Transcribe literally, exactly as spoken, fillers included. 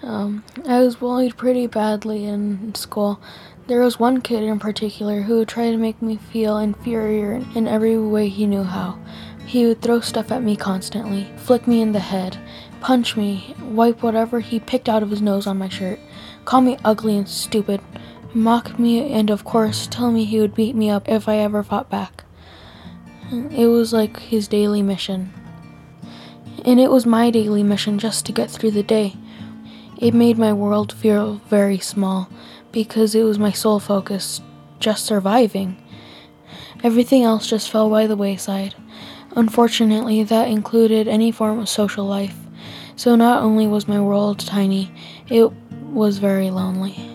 Um, I was bullied pretty badly in school. There was one kid in particular who would try to make me feel inferior in every way he knew how. He would throw stuff at me constantly, flick me in the head, punch me, wipe whatever he picked out of his nose on my shirt, call me ugly and stupid, mock me, and of course tell me he would beat me up if I ever fought back. It was like his daily mission. And it was my daily mission just to get through the day. It made my world feel very small because it was my sole focus, just surviving. Everything else just fell by the wayside. Unfortunately, that included any form of social life. So not only was my world tiny, it was very lonely.